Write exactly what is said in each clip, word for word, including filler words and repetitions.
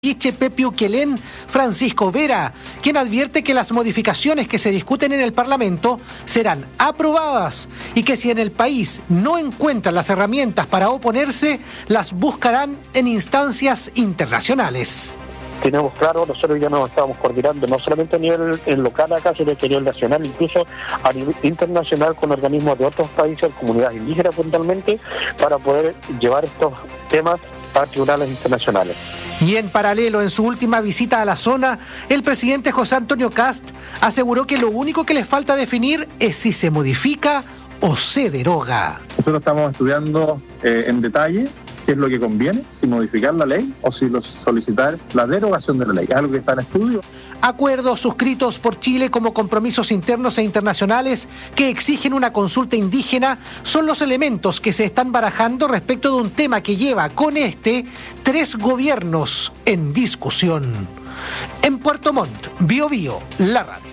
Iche Pepe Ukelén, Francisco Vera, quien advierte que las modificaciones que se discuten en el Parlamento serán aprobadas y que si en el país no encuentran las herramientas para oponerse, las buscarán en instancias internacionales. Tenemos claro, nosotros ya nos estamos coordinando no solamente a nivel local acá, sino que a nivel nacional, incluso a nivel internacional con organismos de otros países, comunidades indígenas fundamentalmente, para poder llevar estos temas a tribunales internacionales. Y en paralelo, en su última visita a la zona, el presidente José Antonio Kast aseguró que lo único que le falta definir es si se modifica o se deroga. Nosotros estamos estudiando eh, en detalle qué es lo que conviene, si modificar la ley o si los, solicitar la derogación de la ley. Es algo que está en estudio. Acuerdos suscritos por Chile como compromisos internos e internacionales que exigen una consulta indígena son los elementos que se están barajando respecto de un tema que lleva con este tres gobiernos en discusión. En Puerto Montt, Bio Bio, la radio.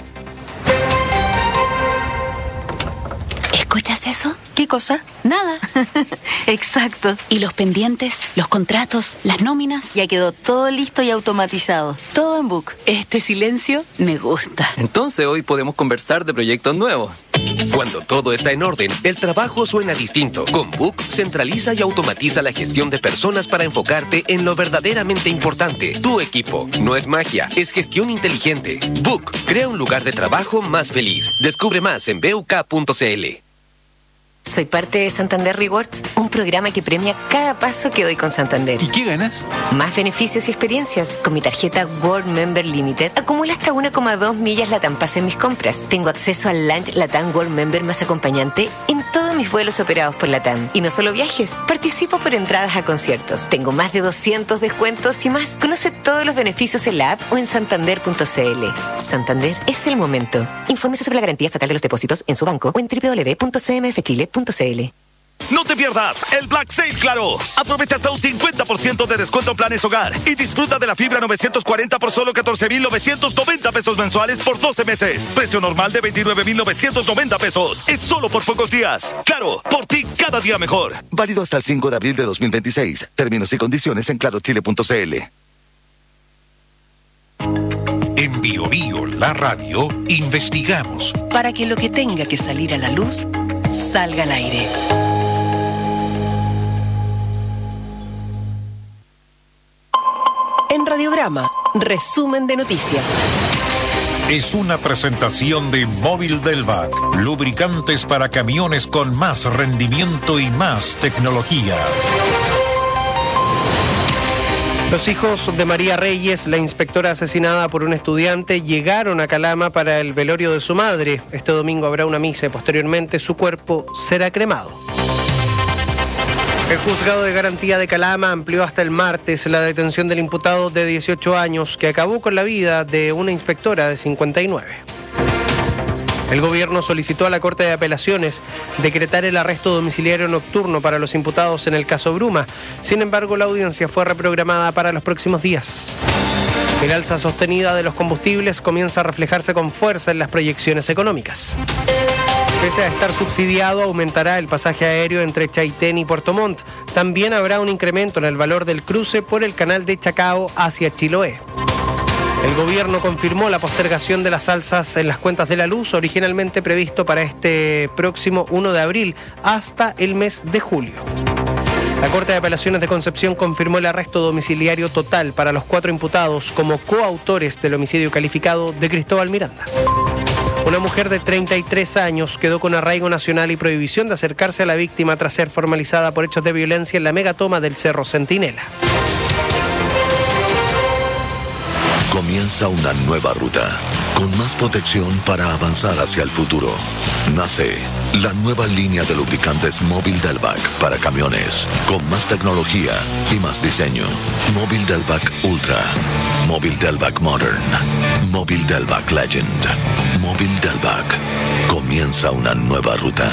¿Escuchas eso? ¿Qué cosa? Nada. Exacto. ¿Y los pendientes, los contratos, las nóminas? Ya quedó todo listo y automatizado. Todo en Book. Este silencio me gusta. Entonces hoy podemos conversar de proyectos nuevos. Cuando todo está en orden, el trabajo suena distinto. Con Book, centraliza y automatiza la gestión de personas para enfocarte en lo verdaderamente importante. Tu equipo. No es magia, es gestión inteligente. Book, crea un lugar de trabajo más feliz. Descubre más en b u k punto c l. Soy parte de Santander Rewards, un programa que premia cada paso que doy con Santander. ¿Y qué ganas? Más beneficios y experiencias. Con mi tarjeta World Member Limited acumulo hasta una coma dos millas Latam Paso en mis compras. Tengo acceso al Lunch Latam World Member más acompañante en todos mis vuelos operados por Latam. Y no solo viajes, participo por entradas a conciertos. Tengo más de doscientos descuentos y más. Conoce todos los beneficios en la app o en santander punto c l. Santander es el momento. Infórmese sobre la garantía estatal de los depósitos en su banco o en doble u doble u doble u punto c m f chile punto c l. No te pierdas el Black Sale Claro. Aprovecha hasta un cincuenta por ciento de descuento en planes hogar y disfruta de la fibra novecientos cuarenta por solo catorce mil novecientos noventa pesos mensuales por doce meses. Precio normal de veintinueve mil novecientos noventa pesos. Es solo por pocos días. Claro, por ti cada día mejor. Válido hasta el cinco de abril de dos mil veintiséis. Términos y condiciones en claro chile punto c l. En Bio Bio, la radio, investigamos para que lo que tenga que salir a la luz salga al aire. En Radiograma, resumen de noticias. Es una presentación de Móvil Delvac, lubricantes para camiones con más rendimiento y más tecnología. Los hijos de María Reyes, la inspectora asesinada por un estudiante, llegaron a Calama para el velorio de su madre. Este domingo habrá una misa y posteriormente su cuerpo será cremado. El juzgado de garantía de Calama amplió hasta el martes la detención del imputado de dieciocho años que acabó con la vida de una inspectora de cincuenta y nueve. El gobierno solicitó a la Corte de Apelaciones decretar el arresto domiciliario nocturno para los imputados en el caso Bruma. Sin embargo, la audiencia fue reprogramada para los próximos días. El alza sostenida de los combustibles comienza a reflejarse con fuerza en las proyecciones económicas. Pese a estar subsidiado, aumentará el pasaje aéreo entre Chaitén y Puerto Montt. También habrá un incremento en el valor del cruce por el canal de Chacao hacia Chiloé. El gobierno confirmó la postergación de las alzas en las cuentas de la luz, originalmente previsto para este próximo primero de abril hasta el mes de julio. La Corte de Apelaciones de Concepción confirmó el arresto domiciliario total para los cuatro imputados como coautores del homicidio calificado de Cristóbal Miranda. Una mujer de treinta y tres años quedó con arraigo nacional y prohibición de acercarse a la víctima tras ser formalizada por hechos de violencia en la megatoma del Cerro Centinela. Comienza una nueva ruta, con más protección para avanzar hacia el futuro. Nace la nueva línea de lubricantes Móvil Delvac para camiones, con más tecnología y más diseño. Móvil Delvac Ultra, Móvil Delvac Modern, Móvil Delvac Legend, Móvil Delvac. Comienza una nueva ruta.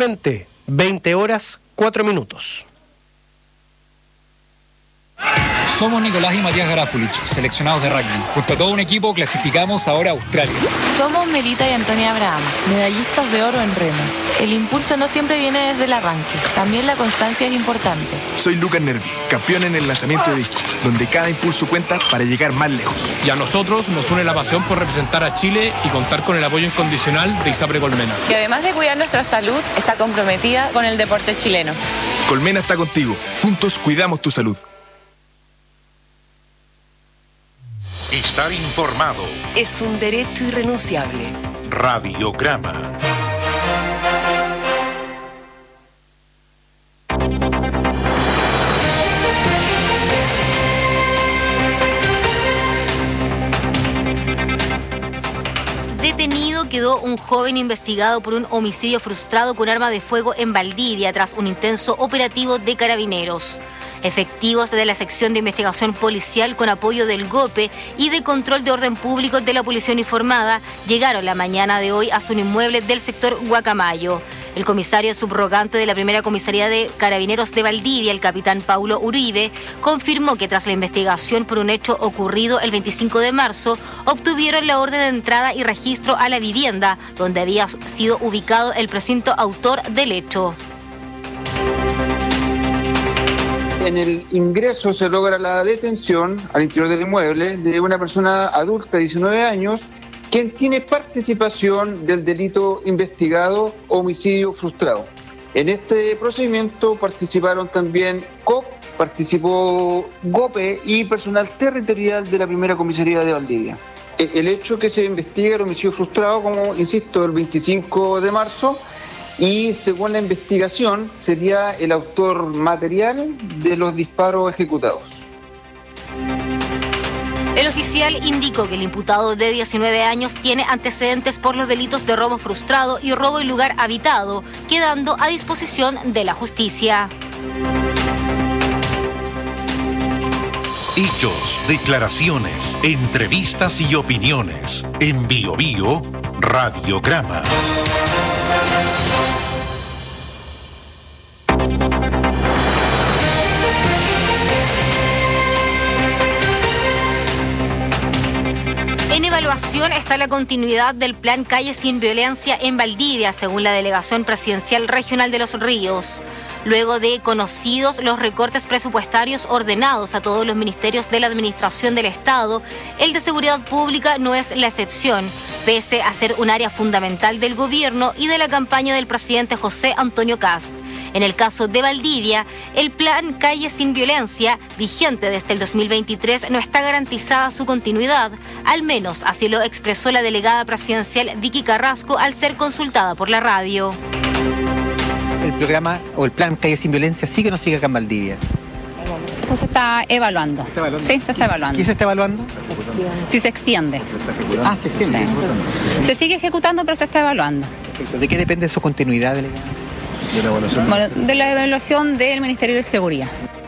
Exactamente, veinte horas, cuatro minutos. Somos Nicolás y Matías Garafulich, seleccionados de rugby. Junto a todo un equipo clasificamos ahora a Australia. Somos Melita y Antonia Abraham, medallistas de oro en remo. El impulso no siempre viene desde el arranque, también la constancia es importante. Soy Lucas Nervi, campeón en el lanzamiento de disco, donde cada impulso cuenta para llegar más lejos. Y a nosotros nos une la pasión por representar a Chile y contar con el apoyo incondicional de ISAPRE Colmena. Que además de cuidar nuestra salud, está comprometida con el deporte chileno. Colmena está contigo, juntos cuidamos tu salud. Estar informado es un derecho irrenunciable. Radiograma. Detenido quedó un joven investigado por un homicidio frustrado con arma de fuego en Valdivia tras un intenso operativo de carabineros. Efectivos de la sección de investigación policial con apoyo del GOPE y de control de orden público de la policía uniformada llegaron la mañana de hoy a su inmueble del sector Guacamayo. El comisario subrogante de la primera comisaría de Carabineros de Valdivia, el capitán Paulo Uribe, confirmó que tras la investigación por un hecho ocurrido el veinticinco de marzo, obtuvieron la orden de entrada y registro a la vivienda donde había sido ubicado el presunto autor del hecho. En el ingreso se logra la detención al interior del inmueble de una persona adulta de diecinueve años quien tiene participación del delito investigado homicidio frustrado. En este procedimiento participaron también C O P, participó GOPE y personal territorial de la primera comisaría de Valdivia. El hecho que se investiga el homicidio frustrado, como insisto, el veinticinco de marzo, y según la investigación sería el autor material de los disparos ejecutados. El oficial indicó que el imputado de diecinueve años tiene antecedentes por los delitos de robo frustrado y robo en lugar habitado, quedando a disposición de la justicia. Hechos, declaraciones, entrevistas y opiniones. En Bio Bio, Radiograma. En evaluación está la continuidad del plan Calle Sin Violencia en Valdivia, según la Delegación Presidencial Regional de Los Ríos. Luego de conocidos los recortes presupuestarios ordenados a todos los ministerios de la Administración del Estado, el de Seguridad Pública no es la excepción, pese a ser un área fundamental del gobierno y de la campaña del presidente José Antonio Kast. En el caso de Valdivia, el plan Calle Sin Violencia, vigente desde el dos mil veintitrés, no está garantizada su continuidad, al menos así lo expresó la delegada presidencial Vicky Carrasco al ser consultada por la radio. El programa o el plan Calle Sin Violencia sigue o no sigue acá en Valdivia. Eso se está evaluando. ¿Está evaluando? Sí, se está evaluando. ¿Qué se está evaluando? Si se extiende. Ah, se extiende. Sí. Se sigue ejecutando, pero se está evaluando. Perfecto. ¿De qué depende su continuidad, delegada? De la evaluación. Bueno, de la evaluación del Ministerio de Seguridad.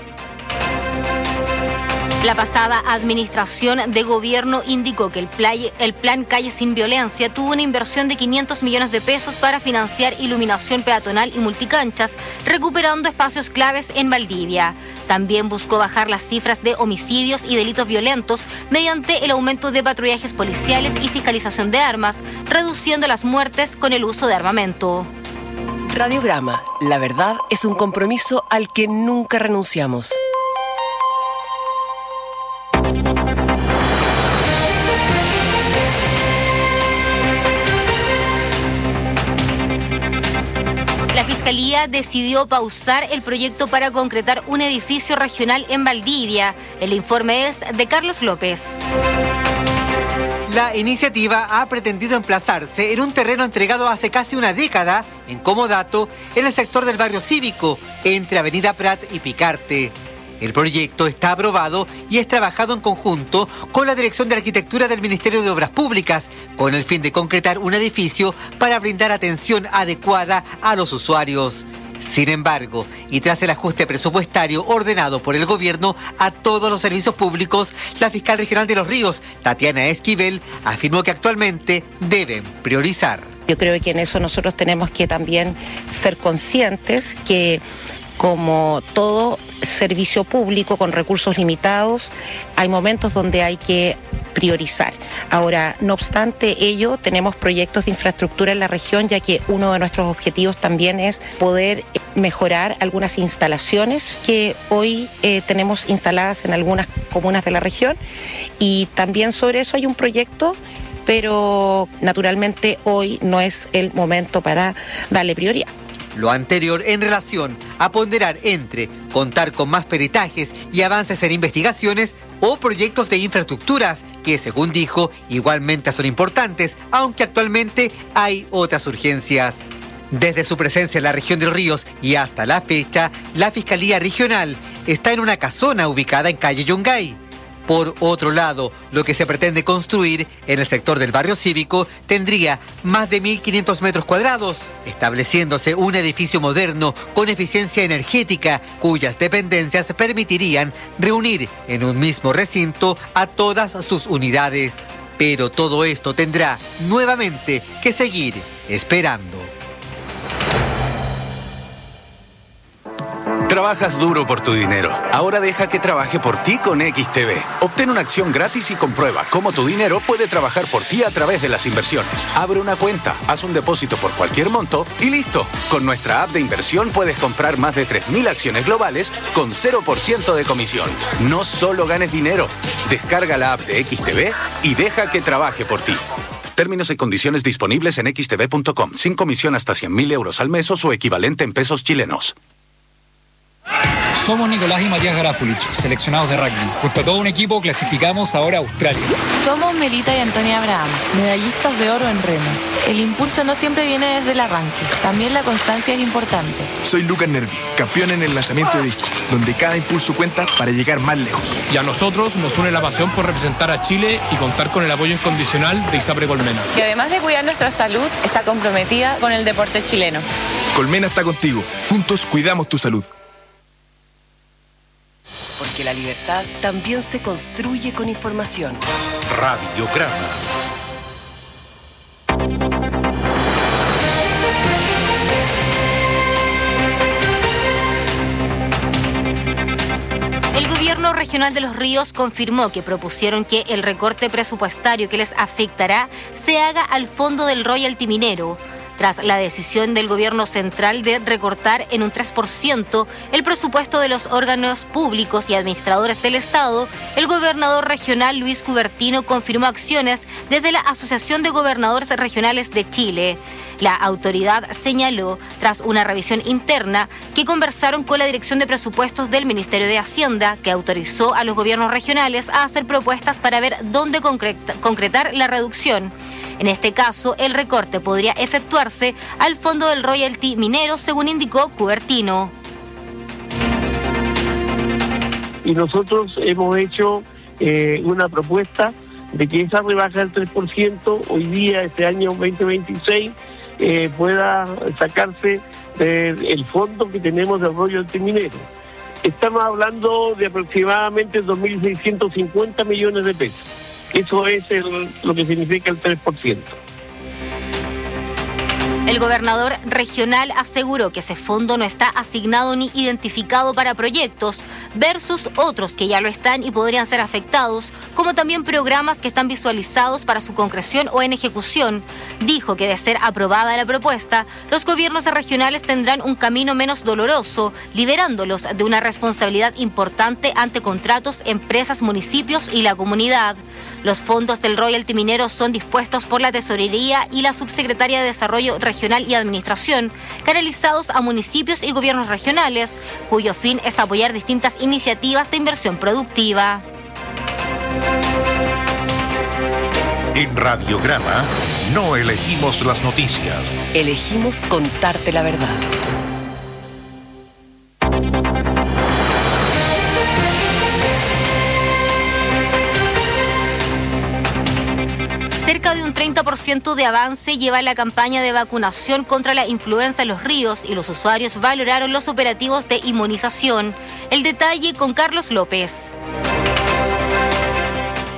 La pasada administración de gobierno indicó que el, play, el plan Calle Sin Violencia tuvo una inversión de quinientos millones de pesos para financiar iluminación peatonal y multicanchas, recuperando espacios claves en Valdivia. También buscó bajar las cifras de homicidios y delitos violentos mediante el aumento de patrullajes policiales y fiscalización de armas, reduciendo las muertes con el uso de armamento. Radiograma. La verdad es un compromiso al que nunca renunciamos. La Fiscalía decidió pausar el proyecto para concretar un edificio regional en Valdivia. El informe es de Carlos López. La iniciativa ha pretendido emplazarse en un terreno entregado hace casi una década, en Comodato, en el sector del barrio cívico, entre Avenida Prat y Picarte. El proyecto está aprobado y es trabajado en conjunto con la Dirección de Arquitectura del Ministerio de Obras Públicas, con el fin de concretar un edificio para brindar atención adecuada a los usuarios. Sin embargo, y tras el ajuste presupuestario ordenado por el gobierno a todos los servicios públicos, la fiscal regional de Los Ríos, Tatiana Esquivel, afirmó que actualmente deben priorizar. Yo creo que en eso nosotros tenemos que también ser conscientes que como todo servicio público con recursos limitados, hay momentos donde hay que priorizar. Ahora, no obstante ello, tenemos proyectos de infraestructura en la región, ya que uno de nuestros objetivos también es poder mejorar algunas instalaciones que hoy eh, tenemos instaladas en algunas comunas de la región, y también sobre eso hay un proyecto, pero naturalmente hoy no es el momento para darle prioridad. Lo anterior en relación a ponderar entre contar con más peritajes y avances en investigaciones o proyectos de infraestructuras que, según dijo, igualmente son importantes, aunque actualmente hay otras urgencias. Desde su presencia en la región de Los Ríos y hasta la fecha, la Fiscalía Regional está en una casona ubicada en calle Yungay. Por otro lado, lo que se pretende construir en el sector del barrio cívico tendría más de mil quinientos metros cuadrados, estableciéndose un edificio moderno con eficiencia energética, cuyas dependencias permitirían reunir en un mismo recinto a todas sus unidades. Pero todo esto tendrá nuevamente que seguir esperando. Trabajas duro por tu dinero. Ahora deja que trabaje por ti con X T B. Obtén una acción gratis y comprueba cómo tu dinero puede trabajar por ti a través de las inversiones. Abre una cuenta, haz un depósito por cualquier monto y listo. Con nuestra app de inversión puedes comprar más de tres mil acciones globales con cero por ciento de comisión. No solo ganes dinero. Descarga la app de X T B y deja que trabaje por ti. Términos y condiciones disponibles en x t b punto com. Sin comisión hasta cien mil euros al mes o su equivalente en pesos chilenos. Somos Nicolás y Matías Garafulich, seleccionados de rugby. Junto a todo un equipo clasificamos ahora a Australia. Somos Melita y Antonia Abraham, medallistas de oro en remo. El impulso no siempre viene desde el arranque, también la constancia es importante. Soy Lucas Nervi, campeón en el lanzamiento de disco, donde cada impulso cuenta para llegar más lejos. Y a nosotros nos une la pasión por representar a Chile y contar con el apoyo incondicional de ISAPRE Colmena. Que además de cuidar nuestra salud, está comprometida con el deporte chileno. Colmena está contigo, juntos cuidamos tu salud. Porque la libertad también se construye con información. Radiograma. El Gobierno Regional de Los Ríos confirmó que propusieron que el recorte presupuestario que les afectará se haga al fondo del royalty minero, tras la decisión del gobierno central de recortar en un tres por ciento el presupuesto de los órganos públicos y administradores del Estado. El gobernador regional Luis Cubertino confirmó acciones desde la Asociación de Gobernadores Regionales de Chile. La autoridad señaló, tras una revisión interna, que conversaron con la Dirección de Presupuestos del Ministerio de Hacienda, que autorizó a los gobiernos regionales a hacer propuestas para ver dónde concretar la reducción. En este caso, el recorte podría efectuarse al fondo del royalty minero, según indicó Cubertino. Y nosotros hemos hecho eh, una propuesta de que esa rebaja del tres por ciento hoy día, este año veinte veintiséis, eh, pueda sacarse del fondo que tenemos del royalty minero. Estamos hablando de aproximadamente dos mil seiscientos cincuenta millones de pesos. Eso es el, lo que significa el tres por ciento. El gobernador regional aseguró que ese fondo no está asignado ni identificado para proyectos versus otros que ya lo están y podrían ser afectados, como también programas que están visualizados para su concreción o en ejecución. Dijo que de ser aprobada la propuesta, los gobiernos regionales tendrán un camino menos doloroso, liberándolos de una responsabilidad importante ante contratos, empresas, municipios y la comunidad. Los fondos del royalty minero son dispuestos por la Tesorería y la Subsecretaría de Desarrollo Regional y Administración, canalizados a municipios y gobiernos regionales, cuyo fin es apoyar distintas iniciativas de inversión productiva. En Radiograma no elegimos las noticias. Elegimos contarte la verdad. Cerca de un treinta por ciento de avance lleva la campaña de vacunación contra la influenza en Los Ríos y los usuarios valoraron los operativos de inmunización. El detalle con Carlos López.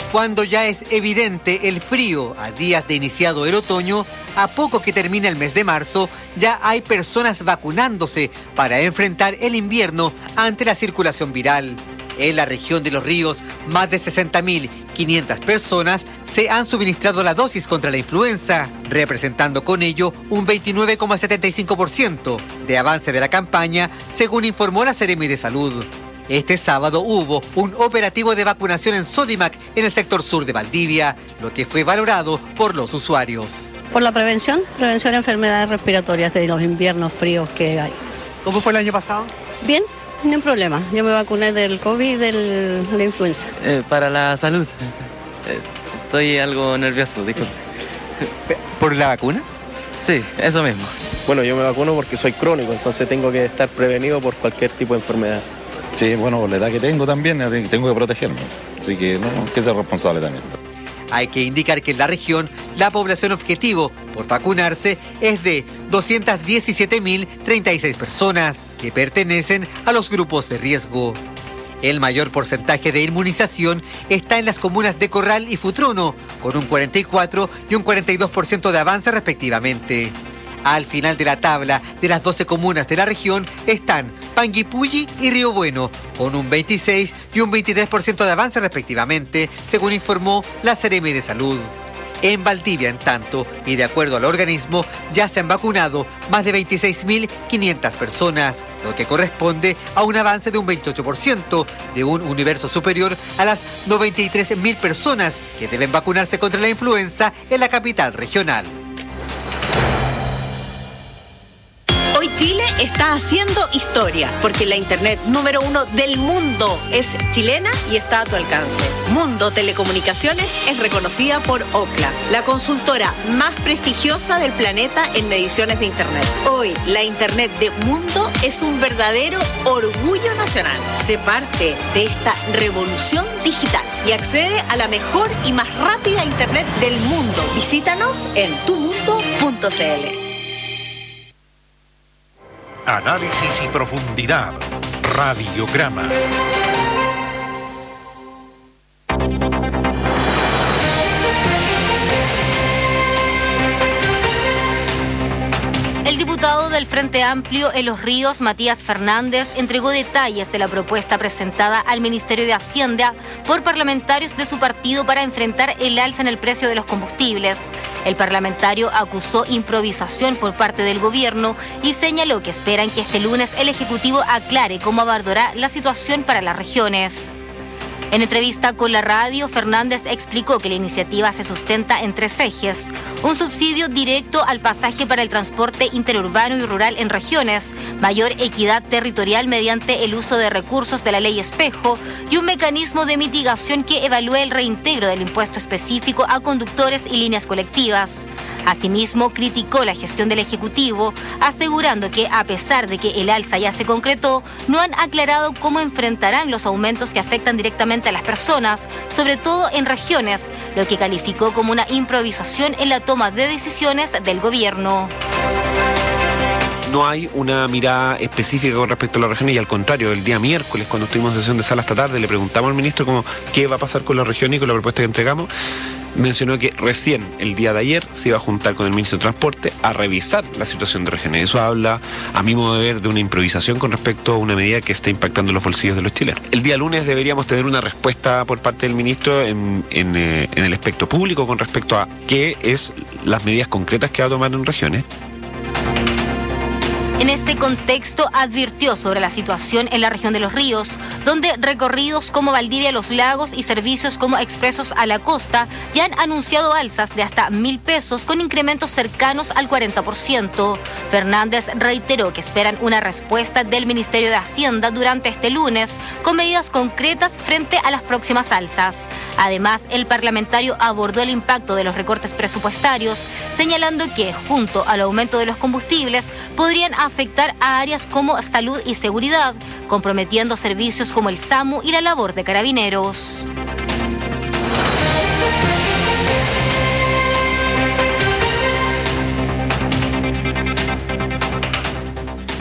Cuando ya es evidente el frío a días de iniciado el otoño, a poco que termine el mes de marzo, ya hay personas vacunándose para enfrentar el invierno ante la circulación viral. En la región de Los Ríos, más de sesenta mil quinientas personas se han suministrado la dosis contra la influenza, representando con ello un veintinueve coma setenta y cinco por ciento de avance de la campaña, según informó la Seremi de Salud. Este sábado hubo un operativo de vacunación en Sodimac, en el sector sur de Valdivia, lo que fue valorado por los usuarios. Por la prevención, prevención de enfermedades respiratorias de los inviernos fríos que hay. ¿Cómo fue el año pasado? Bien, no hay problema. Yo me vacuné del COVID y de la influenza. Eh, para la salud. Eh, estoy algo nervioso, disculpe. ¿Por la vacuna? Sí, eso mismo. Bueno, yo me vacuno porque soy crónico, entonces tengo que estar prevenido por cualquier tipo de enfermedad. Sí, bueno, por la edad que tengo también, tengo que protegerme. Así que no, hay que ser responsable también. Hay que indicar que en la región la población objetivo por vacunarse es de doscientas diecisiete mil treinta y seis personas que pertenecen a los grupos de riesgo. El mayor porcentaje de inmunización está en las comunas de Corral y Futrono, con un cuarenta y cuatro y un cuarenta y dos por ciento de avance respectivamente. Al final de la tabla de las doce comunas de la región están Panguipulli y Río Bueno, con un veintiséis y un veintitrés por ciento de avance respectivamente, según informó la Seremi de Salud. En Valdivia, en tanto, y de acuerdo al organismo, ya se han vacunado más de veintiséis mil quinientas personas, lo que corresponde a un avance de un veintiocho por ciento, de un universo superior a las noventa y tres mil personas que deben vacunarse contra la influenza en la capital regional. Hoy Chile está haciendo historia, porque la internet número uno del mundo es chilena y está a tu alcance. Mundo Telecomunicaciones es reconocida por Ookla, la consultora más prestigiosa del planeta en mediciones de internet. Hoy, la internet de Mundo es un verdadero orgullo nacional. Sé parte de esta revolución digital y accede a la mejor y más rápida internet del mundo. Visítanos en tu mundo punto c l. Análisis y profundidad. Radiograma. El diputado del Frente Amplio en Los Ríos, Matías Fernández, entregó detalles de la propuesta presentada al Ministerio de Hacienda por parlamentarios de su partido para enfrentar el alza en el precio de los combustibles. El parlamentario acusó improvisación por parte del gobierno y señaló que esperan que este lunes el Ejecutivo aclare cómo abordará la situación para las regiones. En entrevista con la radio, Fernández explicó que la iniciativa se sustenta en tres ejes: un subsidio directo al pasaje para el transporte interurbano y rural en regiones, mayor equidad territorial mediante el uso de recursos de la ley espejo y un mecanismo de mitigación que evalúe el reintegro del impuesto específico a conductores y líneas colectivas. Asimismo, criticó la gestión del Ejecutivo, asegurando que, a pesar de que el alza ya se concretó, no han aclarado cómo enfrentarán los aumentos que afectan directamente a las personas, sobre todo en regiones, lo que calificó como una improvisación en la toma de decisiones del gobierno. No hay una mirada específica con respecto a la región y al contrario, el día miércoles cuando estuvimos en sesión de sala esta tarde le preguntamos al ministro como qué va a pasar con la región y con la propuesta que entregamos. Mencionó que recién el día de ayer se iba a juntar con el ministro de Transporte a revisar la situación de regiones. Eso habla, a mi modo de ver, de una improvisación con respecto a una medida que está impactando los bolsillos de los chilenos. El día lunes deberíamos tener una respuesta por parte del ministro en, en, eh, en el aspecto público con respecto a qué es las medidas concretas que va a tomar en regiones. En ese contexto, advirtió sobre la situación en la región de Los Ríos, donde recorridos como Valdivia Los Lagos y servicios como Expresos a la Costa ya han anunciado alzas de hasta mil pesos con incrementos cercanos al cuarenta por ciento. Fernández reiteró que esperan una respuesta del Ministerio de Hacienda durante este lunes con medidas concretas frente a las próximas alzas. Además, el parlamentario abordó el impacto de los recortes presupuestarios, señalando que, junto al aumento de los combustibles, podrían afectar a áreas como salud y seguridad, comprometiendo servicios como el SAMU y la labor de carabineros.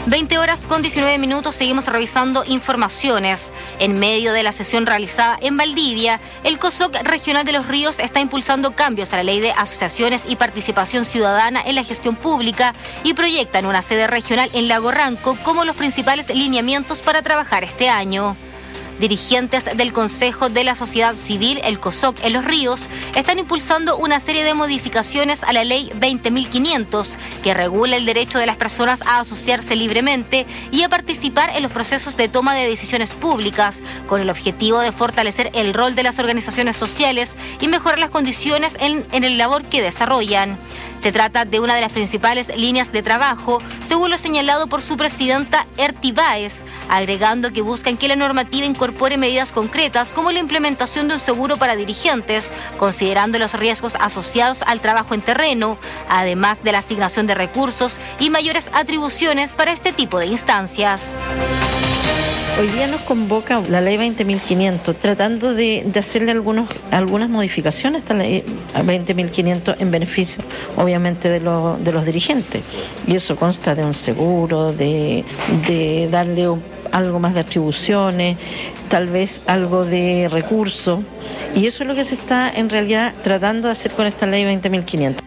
veinte horas con diecinueve minutos, seguimos revisando informaciones. En medio de la sesión realizada en Valdivia, el COSOC Regional de los Ríos está impulsando cambios a la ley de asociaciones y participación ciudadana en la gestión pública y proyectan una sede regional en Lago Ranco como los principales lineamientos para trabajar este año. Dirigentes del Consejo de la Sociedad Civil, el COSOC en Los Ríos, están impulsando una serie de modificaciones a la Ley veinte mil quinientos, que regula el derecho de las personas a asociarse libremente y a participar en los procesos de toma de decisiones públicas, con el objetivo de fortalecer el rol de las organizaciones sociales y mejorar las condiciones en, en el labor que desarrollan. Se trata de una de las principales líneas de trabajo, según lo señalado por su presidenta Erti Báez, agregando que buscan que la normativa incorpore medidas concretas como la implementación de un seguro para dirigentes, considerando los riesgos asociados al trabajo en terreno, además de la asignación de recursos y mayores atribuciones para este tipo de instancias. Hoy día nos convoca la ley veinte mil quinientos, tratando de, de hacerle algunos, algunas modificaciones a esta ley veinte mil quinientos en beneficio, obviamente, de, lo, de los dirigentes. Y eso consta de un seguro, de, de darle un, algo más de atribuciones, tal vez algo de recursos. Y eso es lo que se está en realidad tratando de hacer con esta ley veinte mil quinientos.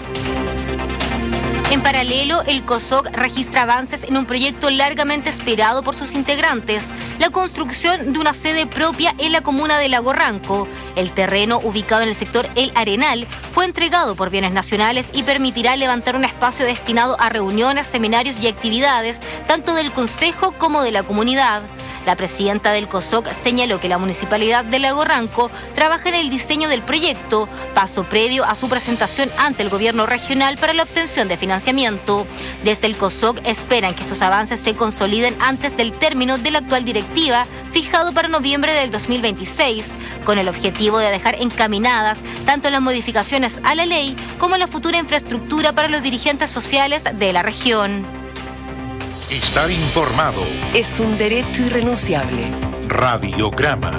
En paralelo, el COSOC registra avances en un proyecto largamente esperado por sus integrantes, la construcción de una sede propia en la comuna de Lago Ranco. El terreno, ubicado en el sector El Arenal, fue entregado por Bienes Nacionales y permitirá levantar un espacio destinado a reuniones, seminarios y actividades, tanto del Consejo como de la comunidad. La presidenta del COSOC señaló que la Municipalidad de Lago Ranco trabaja en el diseño del proyecto, paso previo a su presentación ante el gobierno regional para la obtención de financiamiento. Desde el COSOC esperan que estos avances se consoliden antes del término de la actual directiva, fijado para noviembre del dos mil veintiséis, con el objetivo de dejar encaminadas tanto las modificaciones a la ley como la futura infraestructura para los dirigentes sociales de la región. Estar informado es un derecho irrenunciable. Radiograma.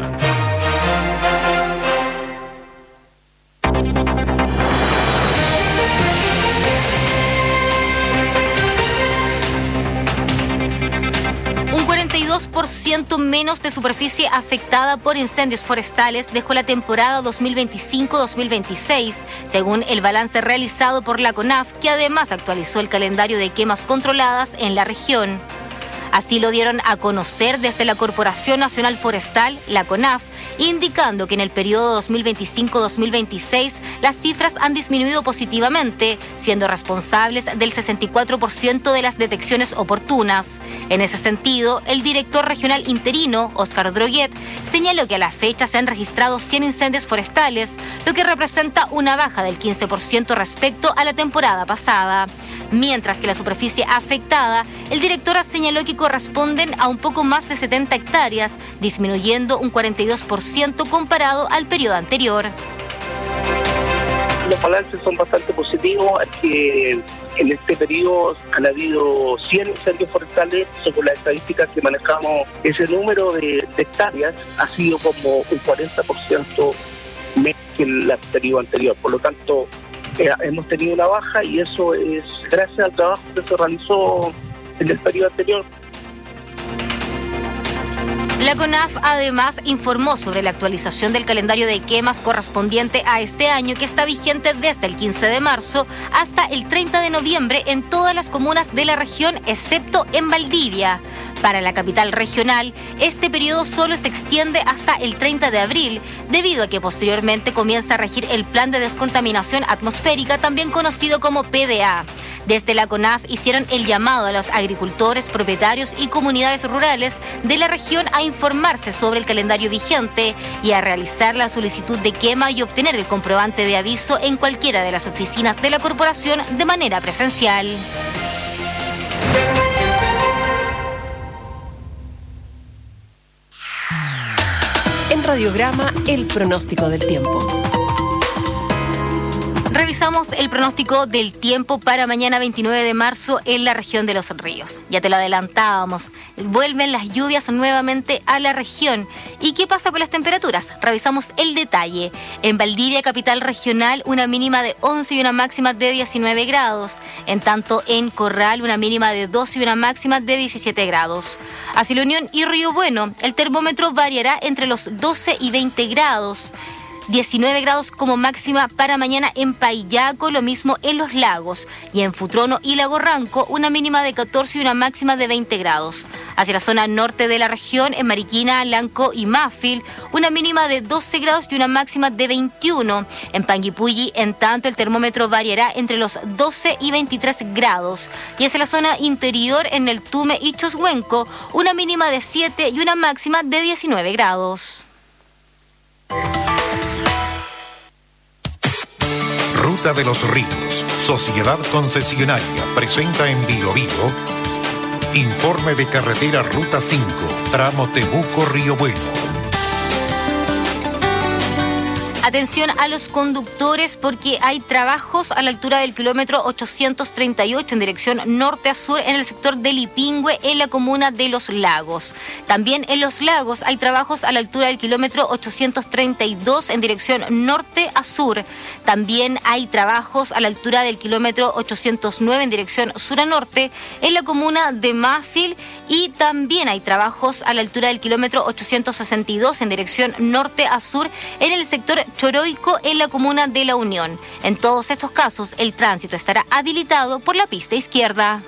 Un cuarenta y dos por ciento menos de superficie afectada por incendios forestales dejó la temporada dos mil veinticinco dos mil veintiséis, según el balance realizado por la CONAF, que además actualizó el calendario de quemas controladas en la región. Así lo dieron a conocer desde la Corporación Nacional Forestal, la CONAF, indicando que en el periodo dos mil veinticinco dos mil veintiséis las cifras han disminuido positivamente, siendo responsables del sesenta y cuatro por ciento de las detecciones oportunas. En ese sentido, el director regional interino, Óscar Droguet, señaló que a la fecha se han registrado cien incendios forestales, lo que representa una baja del quince por ciento respecto a la temporada pasada. Mientras que la superficie afectada, el director señaló que corresponden a un poco más de setenta hectáreas, disminuyendo un cuarenta y dos por ciento comparado al periodo anterior. Los balances son bastante positivos, que en este periodo han habido cien incendios forestales. Según las estadísticas que manejamos, ese número de, de hectáreas ha sido como un cuarenta por ciento menos que el periodo anterior. Por lo tanto, Eh, hemos tenido una baja y eso es gracias al trabajo que se realizó en el periodo anterior. La CONAF además informó sobre la actualización del calendario de quemas correspondiente a este año, que está vigente desde el quince de marzo hasta el treinta de noviembre en todas las comunas de la región, excepto en Valdivia. Para la capital regional, este periodo solo se extiende hasta el treinta de abril, debido a que posteriormente comienza a regir el Plan de Descontaminación Atmosférica, también conocido como P D A. Desde la CONAF hicieron el llamado a los agricultores, propietarios y comunidades rurales de la región a informarse sobre el calendario vigente y a realizar la solicitud de quema y obtener el comprobante de aviso en cualquiera de las oficinas de la corporación de manera presencial. En Radiograma, el pronóstico del tiempo. Revisamos el pronóstico del tiempo para mañana veintinueve de marzo en la región de Los Ríos. Ya te lo adelantábamos, vuelven las lluvias nuevamente a la región. ¿Y qué pasa con las temperaturas? Revisamos el detalle. En Valdivia, capital regional, una mínima de once y una máxima de diecinueve grados. En tanto, en Corral, una mínima de doce y una máxima de diecisiete grados. Hacia La Unión y Río Bueno, el termómetro variará entre los doce y veinte grados. diecinueve grados como máxima para mañana en Paillaco, lo mismo en Los Lagos. Y en Futrono y Lago Ranco, una mínima de catorce y una máxima de veinte grados. Hacia la zona norte de la región, en Mariquina, Lanco y Mafil, una mínima de doce grados y una máxima de veintiuno. En Panguipulli, en tanto, el termómetro variará entre los doce y veintitrés grados. Y hacia la zona interior, en el Tume y Choshuenco, una mínima de siete y una máxima de diecinueve grados. Ruta de los Ríos, Sociedad Concesionaria, presenta en Bio Bio informe de carretera Ruta cinco, tramo Temuco-Río Bueno. Atención a los conductores porque hay trabajos a la altura del kilómetro ochocientos treinta y ocho en dirección norte a sur en el sector del Ipingüe en la comuna de Los Lagos. También en Los Lagos hay trabajos a la altura del kilómetro ochocientos treinta y dos en dirección norte a sur. También hay trabajos a la altura del kilómetro ochocientos nueve en dirección sur a norte en la comuna de Mafil y también hay trabajos a la altura del kilómetro ochocientos sesenta y dos en dirección norte a sur en el sector Choroico en la comuna de La Unión. En todos estos casos, el tránsito estará habilitado por la pista izquierda.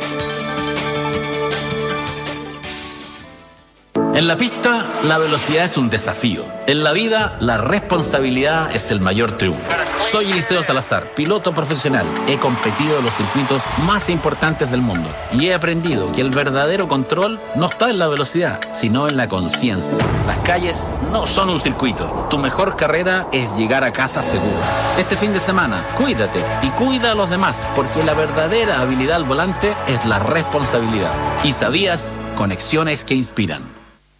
En la pista, la velocidad es un desafío. En la vida, la responsabilidad es el mayor triunfo. Soy Eliseo Salazar, piloto profesional. He competido en los circuitos más importantes del mundo y he aprendido que el verdadero control no está en la velocidad, sino en la conciencia. Las calles no son un circuito. Tu mejor carrera es llegar a casa seguro. Este fin de semana, cuídate y cuida a los demás, porque la verdadera habilidad al volante es la responsabilidad. ¿Y sabías? Conexiones que inspiran.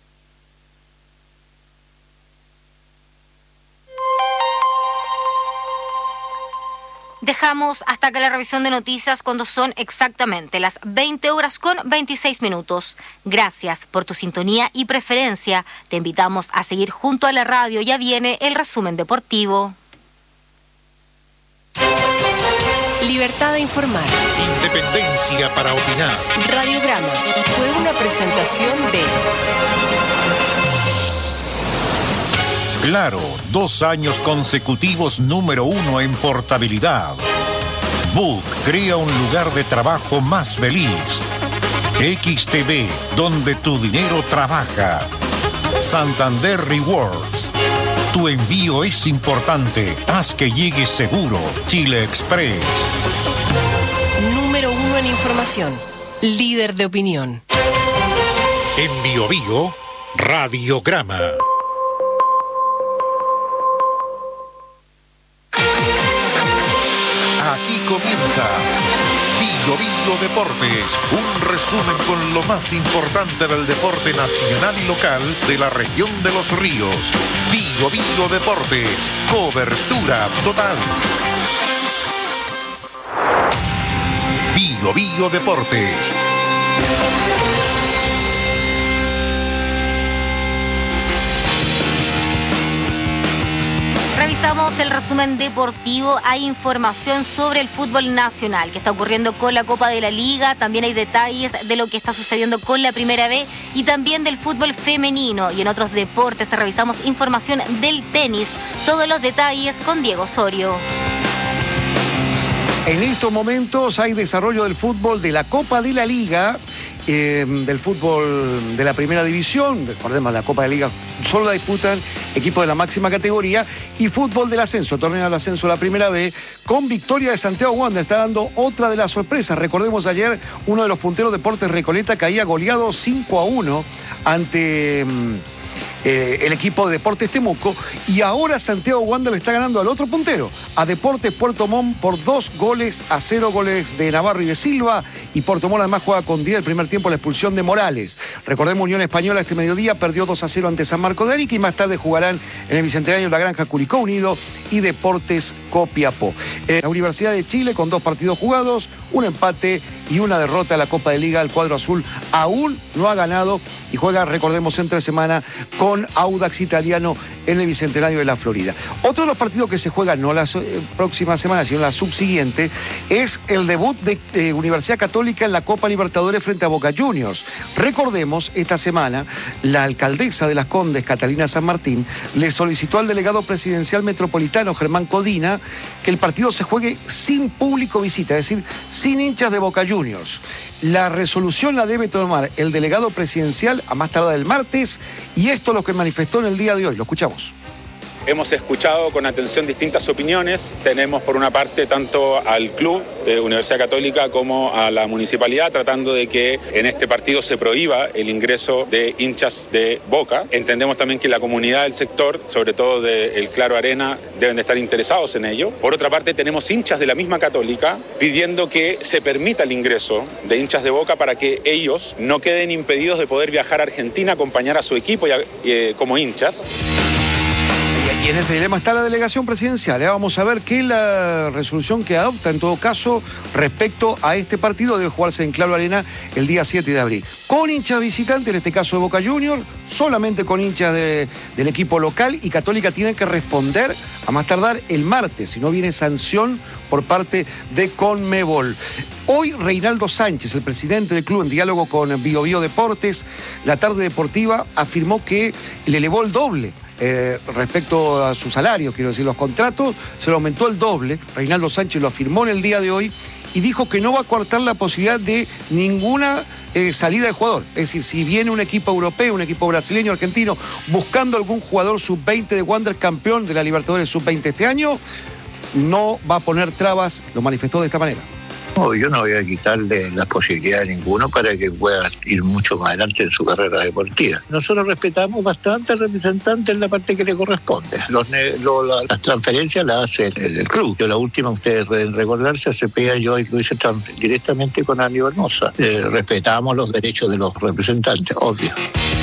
Dejamos hasta acá la revisión de noticias cuando son exactamente las veinte horas con veintiséis minutos. Gracias por tu sintonía y preferencia. Te invitamos a seguir junto a la radio. Ya viene el resumen deportivo. Libertad de informar. Independencia para opinar. Radiograma fue una presentación de... Claro, dos años consecutivos número uno en portabilidad. Book crea un lugar de trabajo más feliz. X T V, donde tu dinero trabaja. Santander Rewards. Tu envío es importante. Haz que llegue seguro. Chile Express. Número uno en información. Líder de opinión. En Bio Bio, Radiograma. Aquí comienza Bio Bio Deportes, un resumen con lo más importante del deporte nacional y local de la región de Los Ríos. Bio Bio Deportes, cobertura total. Bio Bio Deportes. Revisamos el resumen deportivo. Hay información sobre el fútbol nacional, que está ocurriendo con la Copa de la Liga. También hay detalles de lo que está sucediendo con la Primera B y también del fútbol femenino. Y en otros deportes revisamos información del tenis. Todos los detalles con Diego Osorio. En estos momentos hay desarrollo del fútbol de la Copa de la Liga. Eh, del fútbol de la primera división, recordemos la Copa de Liga solo la disputan equipos de la máxima categoría, y fútbol del ascenso, torneo del ascenso de la primera B, con victoria de Santiago Wander, está dando otra de las sorpresas. Recordemos ayer uno de los punteros, Deportes Recoleta, caía goleado cinco a uno ante eh, el equipo de Deportes Temuco. Y ahora Santiago Wander le está ganando al otro puntero, a Deportes Puerto Montt, por dos goles a cero, goles de Navarro y de Silva. Y Puerto Montt además juega con diez el primer tiempo, la expulsión de Morales. Recordemos, Unión Española este mediodía perdió dos a cero ante San Marco de Arica, y más tarde jugarán en el Bicentenario La Granja Curicó Unido y Deportes Copiapó. Eh, la Universidad de Chile, con dos partidos jugados, un empate y una derrota en la Copa de Liga. El cuadro azul aún no ha ganado y juega, recordemos, entre semana con Audax Italiano en el Bicentenario de la Florida. Otro de los partidos que se juegan no la eh, próxima semana, sino la subsiguiente, es el debut de eh, Universidad Católica en la Copa Libertadores frente a Boca Juniors. Recordemos, esta semana la alcaldesa de Las Condes, Catalina San Martín, le solicitó al delegado presidencial metropolitano, Germán Codina, que el partido se juegue sin público visita, es decir, sin hinchas de Boca Juniors. La resolución la debe tomar el delegado presidencial a más tardar el martes, y esto es lo que manifestó en el día de hoy. Lo escuchamos. Hemos escuchado con atención distintas opiniones. Tenemos por una parte tanto al club de Universidad Católica como a la municipalidad tratando de que en este partido se prohíba el ingreso de hinchas de Boca. Entendemos también que la comunidad del sector, sobre todo del Claro Arena, deben de estar interesados en ello. Por otra parte, tenemos hinchas de la misma Católica pidiendo que se permita el ingreso de hinchas de Boca para que ellos no queden impedidos de poder viajar a Argentina a acompañar a su equipo y a, eh, como hinchas. Y en ese dilema está la delegación presidencial. ¿eh? Vamos a ver qué es la resolución que adopta en todo caso respecto a este partido. Debe jugarse en Claro Arena el día siete de abril. Con hinchas visitantes, en este caso de Boca Juniors, solamente con hinchas de, del equipo local, y Católica tiene que responder a más tardar el martes, si no viene sanción por parte de Conmebol. Hoy Reinaldo Sánchez, el presidente del club, en diálogo con Bio Bio Deportes, la tarde deportiva, afirmó que le elevó el doble Eh, respecto a su salario, quiero decir, los contratos, se lo aumentó el doble. Reinaldo Sánchez lo afirmó en el día de hoy y dijo que no va a coartar la posibilidad de ninguna eh, salida de jugador. Es decir, si viene un equipo europeo, un equipo brasileño, argentino, buscando algún jugador sub veinte de Wander, campeón de la Libertadores sub veinte este año, no va a poner trabas, lo manifestó de esta manera. No, yo no voy a quitarle la posibilidad a ninguno para que pueda ir mucho más adelante en su carrera deportiva. Nosotros respetamos bastante al representante en la parte que le corresponde. Los, lo, la, las transferencias las hace el, el club. Yo la última, ustedes deben recordarse, hace Cepeda yo lo hice directamente con Aníbal Mosa. Eh, respetamos los derechos de los representantes, obvio.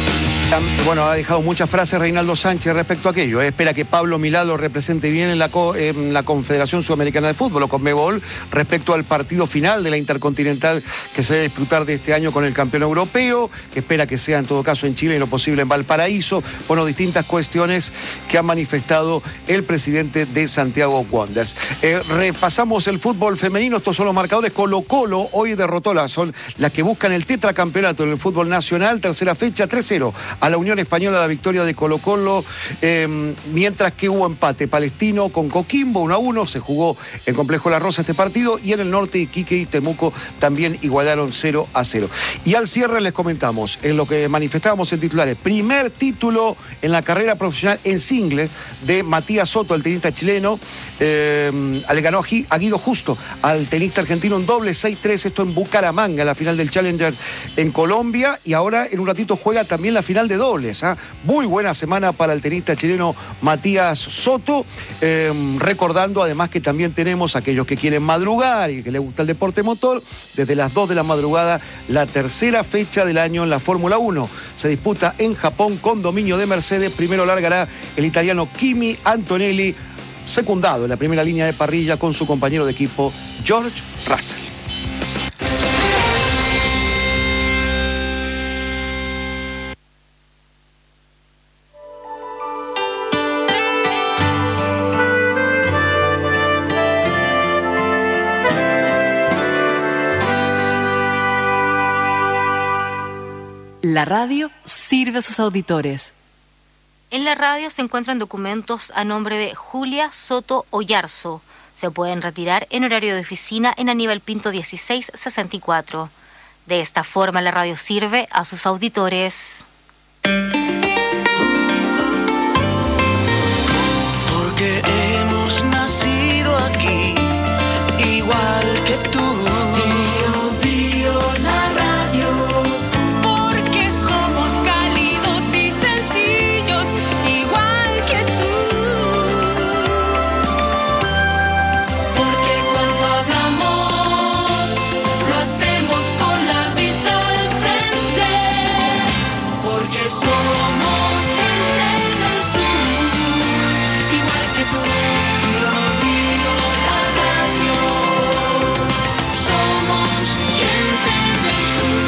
Bueno, ha dejado muchas frases Reinaldo Sánchez respecto a aquello. ¿eh? Espera que Pablo Milad lo represente bien en la, co en la Confederación Sudamericana de Fútbol, o Conmebol, respecto al partido final de la Intercontinental que se debe disputar de este año con el campeón europeo, que espera que sea en todo caso en Chile y lo posible en Valparaíso. Bueno, distintas cuestiones que ha manifestado el presidente de Santiago Wanderers. Eh, repasamos el fútbol femenino. Estos son los marcadores. Colo Colo hoy derrotó, las, son las que buscan el tetracampeonato en el fútbol nacional. Tercera fecha, tres cero. A la Unión Española la victoria de Colo Colo, eh, mientras que hubo empate Palestino con Coquimbo uno a uno, se jugó en Complejo La Rosa este partido, y en el norte Iquique y Temuco también igualaron cero a cero. Y al cierre les comentamos, en lo que manifestábamos en titulares, primer título en la carrera profesional en singles de Matías Soto, el tenista chileno, eh, le ganó a Guido Justo, al tenista argentino en doble seis tres, esto en Bucaramanga, la final del Challenger en Colombia, y ahora en un ratito juega también la final de dobles. ¿eh? Muy buena semana para el tenista chileno Matías Soto, eh, recordando además que también tenemos aquellos que quieren madrugar y que les gusta el deporte motor, desde las dos de la madrugada la tercera fecha del año en la Fórmula uno. Se disputa en Japón con dominio de Mercedes. Primero largará el italiano Kimi Antonelli, secundado en la primera línea de parrilla con su compañero de equipo George Russell. La radio sirve a sus auditores. En la radio se encuentran documentos a nombre de Julia Soto Oyarzo. Se pueden retirar en horario de oficina en Aníbal Pinto dieciséis sesenta y cuatro. De esta forma la radio sirve a sus auditores. Porque hemos nacido aquí, igual que tú. Porque somos cálidos y sencillos. Somos gente del sur, igual que tú. Río, río, la radio. Somos gente del